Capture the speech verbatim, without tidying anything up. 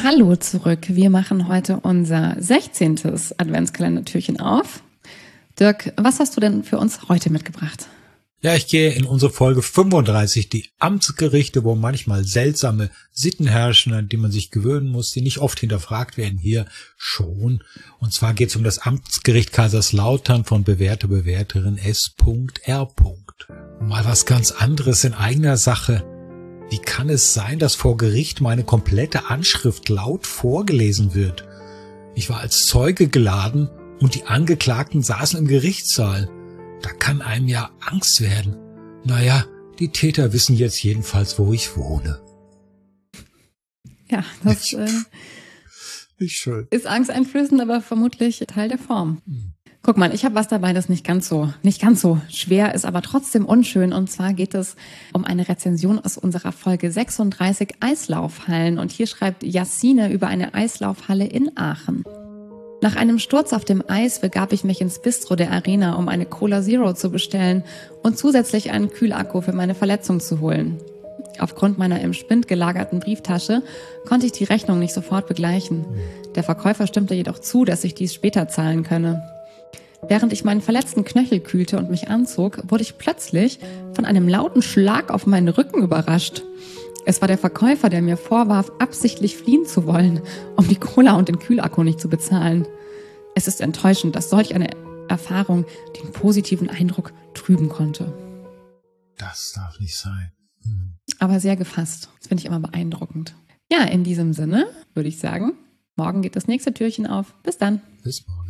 Hallo zurück. Wir machen heute unser sechzehntes Adventskalendertürchen auf. Dirk, was hast du denn für uns heute mitgebracht? Ja, ich gehe in unsere Folge fünfunddreißig, die Amtsgerichte, wo manchmal seltsame Sitten herrschen, an die man sich gewöhnen muss, die nicht oft hinterfragt werden, hier schon. Und zwar geht es um das Amtsgericht Kaiserslautern von bewährter Bewerterin S R Mal was ganz anderes in eigener Sache. Wie kann es sein, dass vor Gericht meine komplette Anschrift laut vorgelesen wird? Ich war als Zeuge geladen und die Angeklagten saßen im Gerichtssaal. Da kann einem ja Angst werden. Naja, die Täter wissen jetzt jedenfalls, wo ich wohne. Ja, das äh, nicht schön. Ist angsteinflößend, aber vermutlich Teil der Form. Hm. Guck mal, ich habe was dabei, das nicht ganz so, nicht ganz so schwer ist, aber trotzdem unschön. Und zwar geht es um eine Rezension aus unserer Folge sechsunddreißig Eislaufhallen. Und hier schreibt Yassine über eine Eislaufhalle in Aachen. Nach einem Sturz auf dem Eis begab ich mich ins Bistro der Arena, um eine Cola Zero zu bestellen und zusätzlich einen Kühlakku für meine Verletzung zu holen. Aufgrund meiner im Spind gelagerten Brieftasche konnte ich die Rechnung nicht sofort begleichen. Der Verkäufer stimmte jedoch zu, dass ich dies später zahlen könne. Während ich meinen verletzten Knöchel kühlte und mich anzog, wurde ich plötzlich von einem lauten Schlag auf meinen Rücken überrascht. Es war der Verkäufer, der mir vorwarf, absichtlich fliehen zu wollen, um die Cola und den Kühlakku nicht zu bezahlen. Es ist enttäuschend, dass solch eine Erfahrung den positiven Eindruck trüben konnte. Das darf nicht sein. Hm. Aber sehr gefasst. Das finde ich immer beeindruckend. Ja, in diesem Sinne würde ich sagen, morgen geht das nächste Türchen auf. Bis dann. Bis morgen.